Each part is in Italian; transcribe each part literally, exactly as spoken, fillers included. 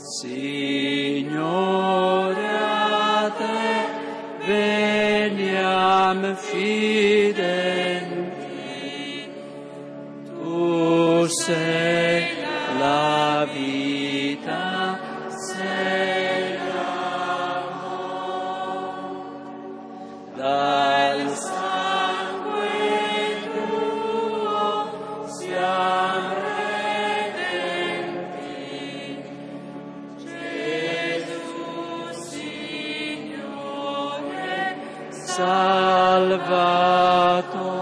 Signore, a te veniam fidenti, tu sei la vita, sei l'amore, dal sangue tuo siamo redenti, Gesù Signore Salvatore.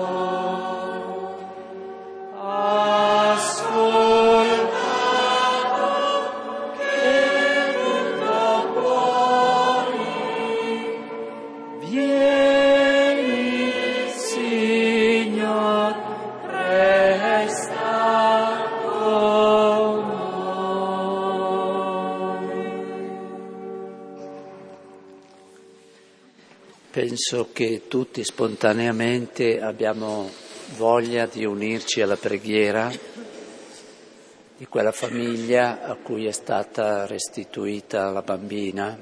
Penso che tutti spontaneamente abbiamo voglia di unirci alla preghiera di quella famiglia a cui è stata restituita la bambina.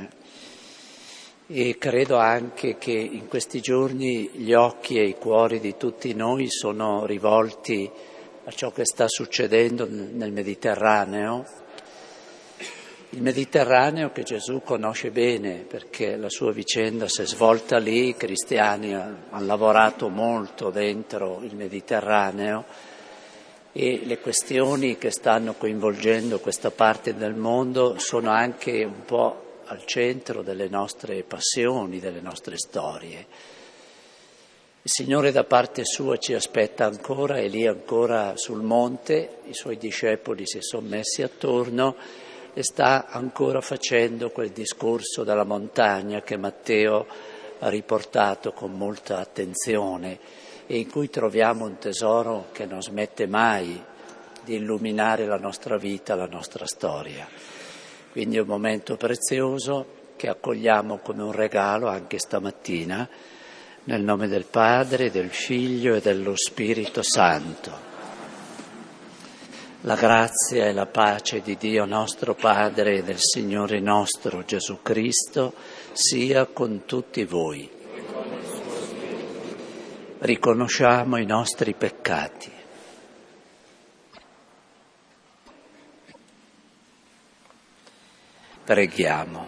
E credo anche che in questi giorni gli occhi e i cuori di tutti noi sono rivolti a ciò che sta succedendo nel Mediterraneo. Il Mediterraneo che Gesù conosce bene, perché la sua vicenda si è svolta lì, i cristiani hanno lavorato molto dentro il Mediterraneo e le questioni che stanno coinvolgendo questa parte del mondo sono anche un po' al centro delle nostre passioni, delle nostre storie. Il Signore da parte sua ci aspetta ancora, è lì ancora sul monte, i suoi discepoli si sono messi attorno e sta ancora facendo quel discorso dalla montagna che Matteo ha riportato con molta attenzione e in cui troviamo un tesoro che non smette mai di illuminare la nostra vita, la nostra storia. Quindi è un momento prezioso che accogliamo come un regalo anche stamattina, nel nome del Padre, del Figlio e dello Spirito Santo. La grazia e la pace di Dio nostro Padre e del Signore nostro Gesù Cristo sia con tutti voi. Riconosciamo i nostri peccati. Preghiamo.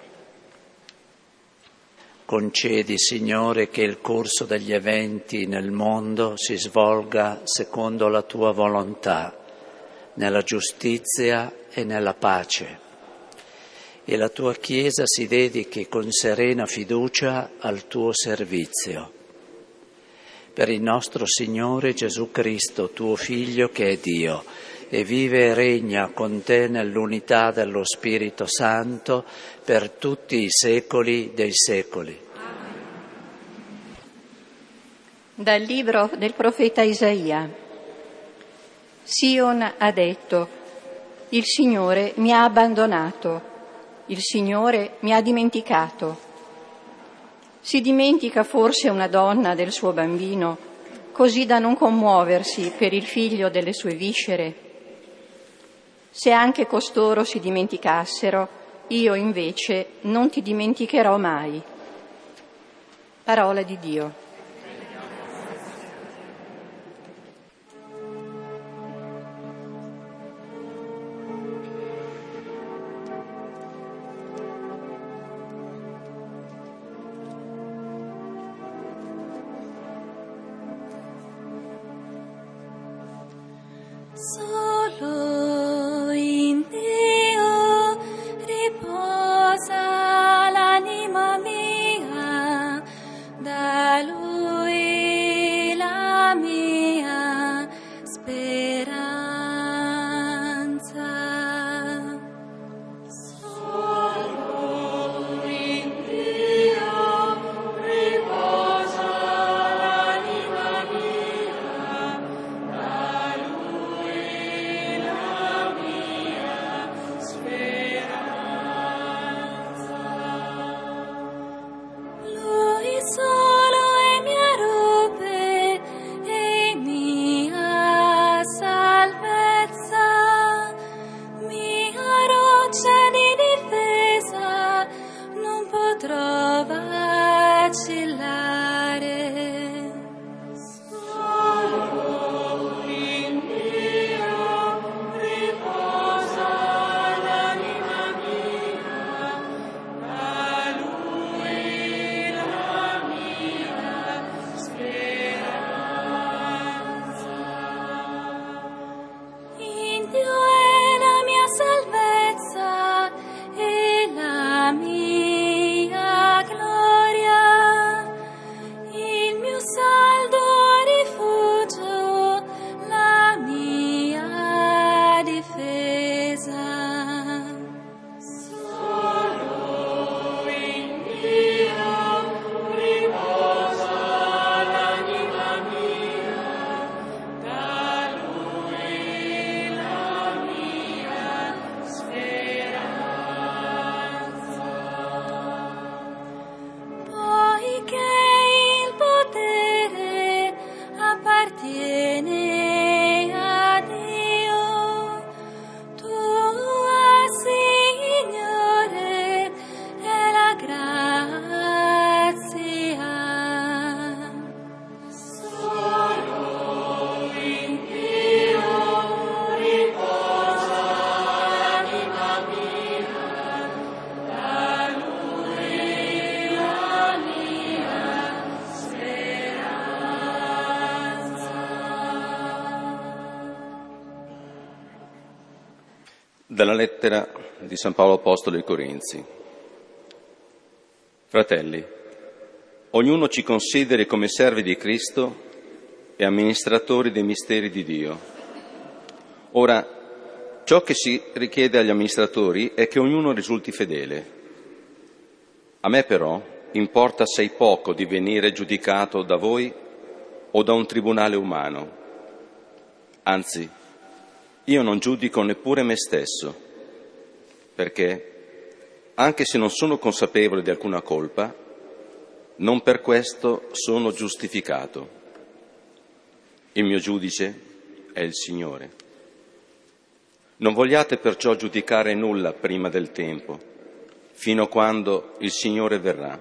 Concedi, Signore, che il corso degli eventi nel mondo si svolga secondo la tua volontà, nella giustizia e nella pace, e la tua Chiesa si dedichi con serena fiducia al tuo servizio. Per il nostro Signore Gesù Cristo, tuo Figlio, che è Dio, e vive e regna con te nell'unità dello Spirito Santo per tutti i secoli dei secoli. Dal libro del profeta Isaia. Sion ha detto: il Signore mi ha abbandonato, il Signore mi ha dimenticato. Si dimentica forse una donna del suo bambino, così da non commuoversi per il figlio delle sue viscere? Se anche costoro si dimenticassero, io invece non ti dimenticherò mai. Parola di Dio. Solo in Dio riposa l'anima mia, da Lui Dalla lettera di San Paolo Apostolo ai Corinzi. Fratelli, ognuno ci consideri come servi di Cristo e amministratori dei misteri di Dio. Ora, ciò che si richiede agli amministratori è che ognuno risulti fedele. A me però importa assai poco di venire giudicato da voi o da un tribunale umano. Anzi, io non giudico neppure me stesso, perché, anche se non sono consapevole di alcuna colpa, non per questo sono giustificato. Il mio giudice è il Signore. Non vogliate perciò giudicare nulla prima del tempo, fino a quando il Signore verrà.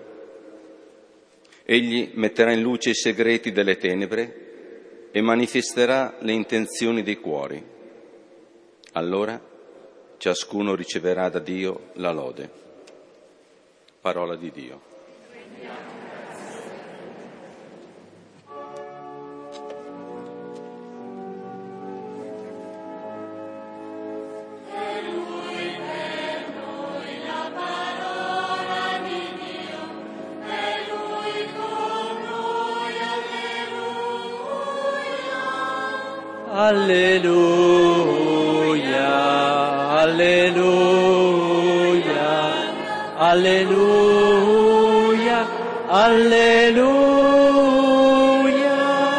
Egli metterà in luce i segreti delle tenebre e manifesterà le intenzioni dei cuori. Allora ciascuno riceverà da Dio la lode. Parola di Dio. Alleluia, alleluia, alleluia, alleluia.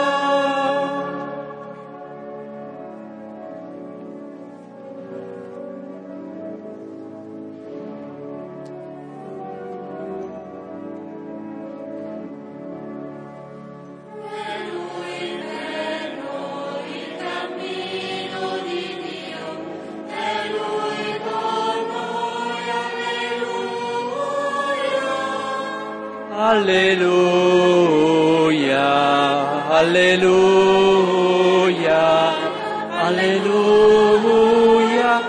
Alleluia, alleluia, alleluia,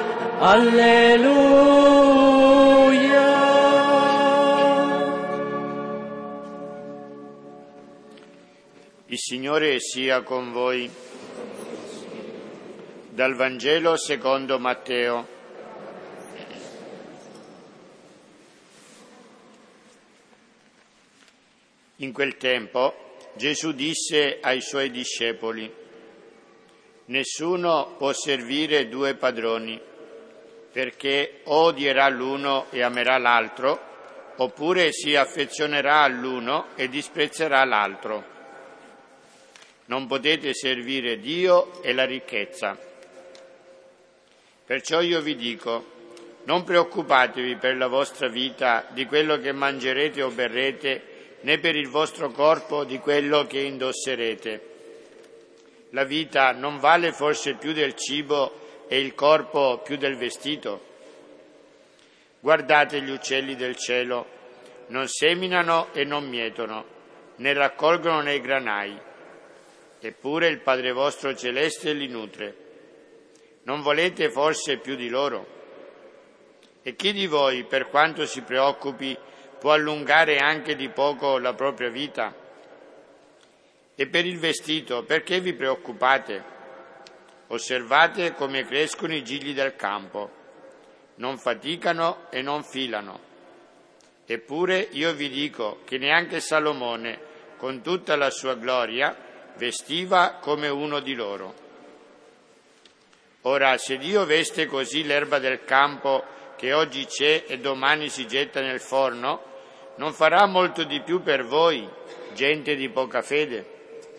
alleluia. Il Signore sia con voi. Dal Vangelo secondo Matteo. In quel tempo Gesù disse ai suoi discepoli: nessuno può servire due padroni, perché o odierà l'uno e amerà l'altro, oppure si affezionerà all'uno e disprezzerà l'altro. Non potete servire Dio e la ricchezza. Perciò io vi dico, non preoccupatevi per la vostra vita di quello che mangerete o berrete, né per il vostro corpo di quello che indosserete. La vita non vale forse più del cibo e il corpo più del vestito? Guardate gli uccelli del cielo, non seminano e non mietono, né raccolgono nei granai, eppure il Padre vostro celeste li nutre. Non volete forse più di loro? E chi di voi, per quanto si preoccupi, può allungare anche di poco la propria vita? E per il vestito, perché vi preoccupate? Osservate come crescono i gigli del campo, non faticano e non filano. Eppure io vi dico che neanche Salomone, con tutta la sua gloria, vestiva come uno di loro. Ora, se Dio veste così l'erba del campo che oggi c'è e domani si getta nel forno, non farà molto di più per voi, gente di poca fede?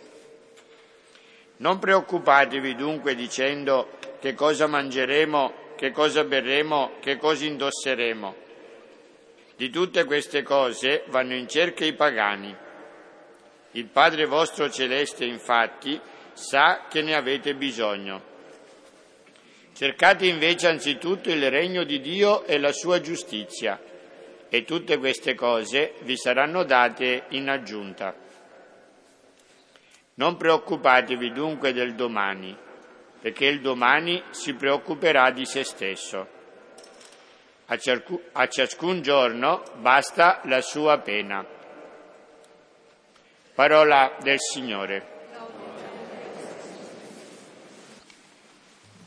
Non preoccupatevi dunque dicendo che cosa mangeremo, che cosa berremo, che cosa indosseremo. Di tutte queste cose vanno in cerca i pagani. Il Padre vostro celeste, infatti, sa che ne avete bisogno. Cercate invece anzitutto il regno di Dio e la sua giustizia, e tutte queste cose vi saranno date in aggiunta. Non preoccupatevi dunque del domani, perché il domani si preoccuperà di se stesso. A, ciascun, a ciascun giorno basta la sua pena. Parola del Signore.